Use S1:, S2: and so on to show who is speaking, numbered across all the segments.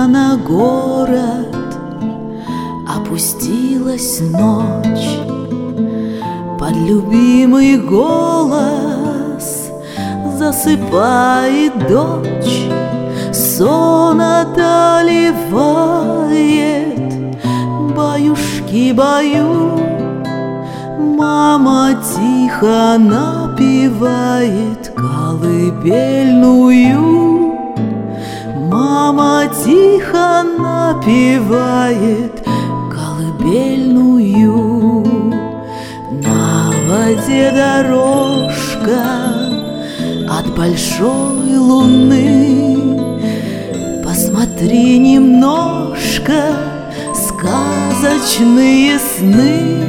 S1: на город опустилась ночь. Под любимый голос засыпает дочь. Сон одолевает, баюшки-баю. Мама тихо напевает колыбельную. Мама тихо напевает колыбельную. На воде дорожка от большой луны. Посмотри немножко сказочные сны.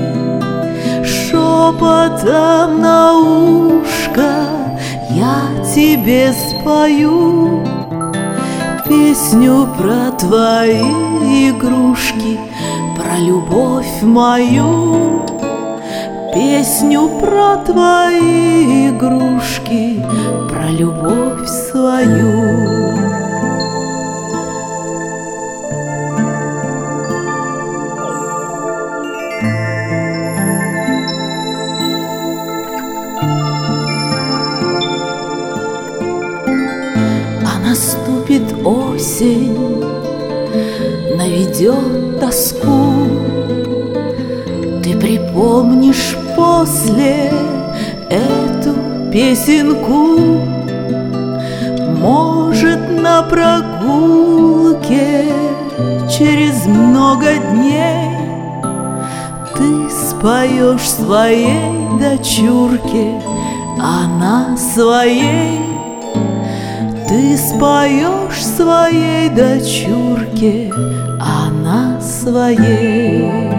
S1: Шепотом на ушко я тебе спою песню про твои игрушки, про любовь мою. Песню про твои игрушки, про любовь свою. Наступит осень, наведет тоску. Ты припомнишь после эту песенку. Может, на прогулке через много дней ты споешь своей дочурке, она своей. Ты споешь своей дочурке, она своей.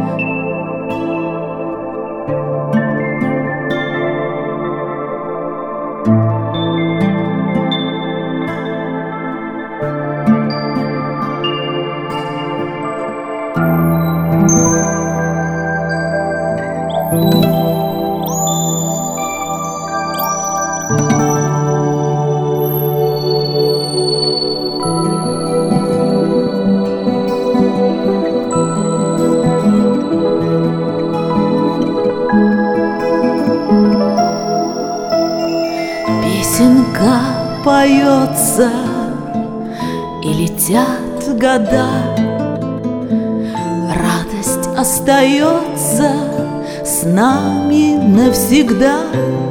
S1: Песенка поется, и летят года. Радость остается с нами навсегда.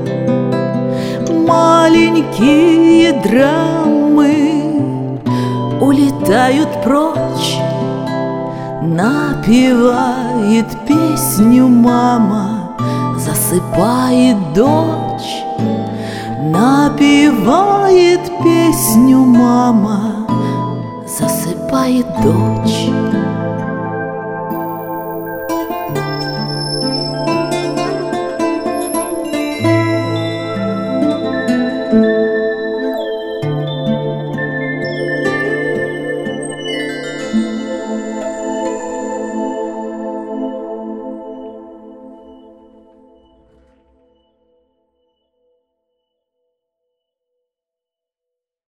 S1: Маленькие драмы улетают прочь. Напевает песню мама, засыпает дочь. Напевает песню мама, засыпает дочь.